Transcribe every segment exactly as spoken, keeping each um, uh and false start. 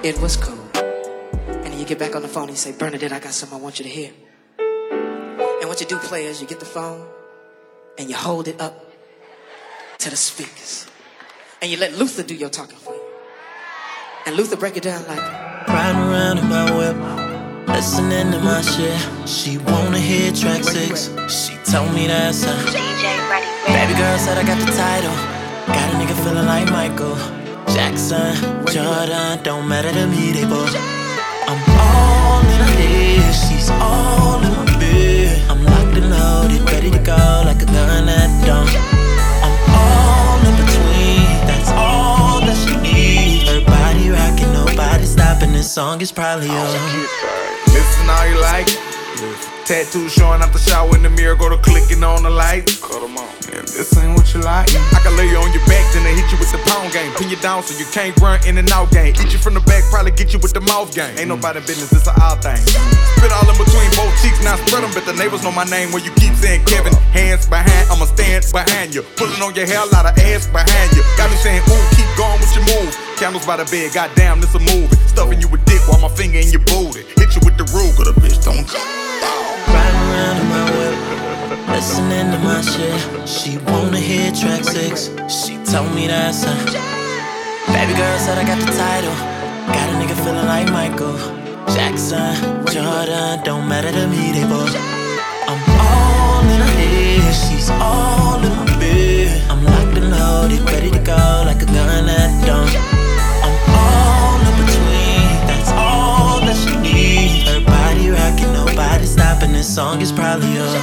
It was cool. And then you get back on the phone and you say, Bernadette, I got something I want you to hear. And what you do, play is you get the phone and you hold it up to the speakers. And you let Luther do your talking for you. And Luther break it down like, riding around in my whip, listening to my shit. She wanna hear track six. She told me that's her. Baby girl said I got the title. Got a nigga feeling like Michael Jackson, Jordan, don't matter to me, they both. I'm all in her head, she's all in my bed. I'm locked and loaded, ready to go like a gun at dawn. I'm all in between, that's all that she needs. Her body rocking, nobody stopping, this song is probably on. Listen all you like. Tattoo showing out the shower in the mirror, go to clicking on the light. Cut them on. If this ain't what you like, I can lay you on your back, then they hit you with the pound game. Pin you down so you can't run in and out game. Eat you from the back, probably get you with the mouth game. Ain't nobody business, this a our thing. Spit all in between both cheeks, now spread them, but the neighbors know my name when you keep saying Kevin. Hands behind, I'ma stand behind you. Pulling on your hair, a lot of ass behind you. Got me saying, ooh, keep going with your move. Candles by the bed, goddamn, this a movie. Stuffing you with dick while my finger in your booty. Hit you with the Ruger, the bitch don't jump. Riding around in my whip, listening to my shit. She wanna hear track six. She told me that's her. Baby girl said I got the title. Got a nigga feeling like Michael Jackson, Jordan, don't matter to me, they both. I'm all in her head, she's all in my bed. I'm locked and loaded, ready to go like a gun at dawn. I'm all in between, that's all that she needs. Her body rocking, nobody stopping, this song is probably on.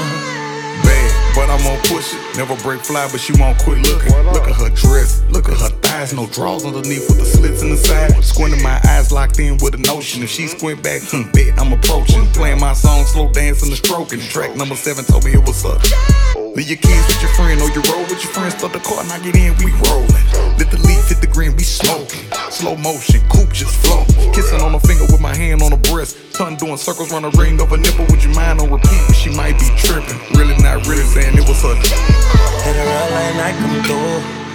Bad, but I'm gonna push it. Never break fly, but she won't quit looking. Look at her dress, look at her thighs. No drawers underneath with the slits in the side. Squinting my eyes locked in with a notion. If she squint back, hmm, bet I'm approaching. Playing my song, slow dancing and stroking. Track number seven told me it was up. Leave your kids with your friend or you roll with your friends. Start the car and I get in, we rollin'. Let the leaf hit the green, we smoking. Slow motion, coupe just flow. Kissing on her finger with my hand on her breast. Tongue doing circles round a ring of a nipple. Would you mind on repeat? But she might be tripping. Really not really saying it was her. Hit her up like night come through.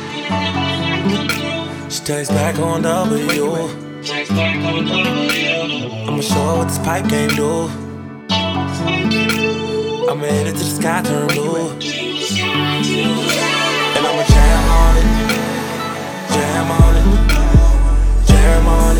She takes back on W. I'ma show her what this pipe game do. I'ma hit it till the sky turn blue. And I'ma jam on it, jam on it, jam on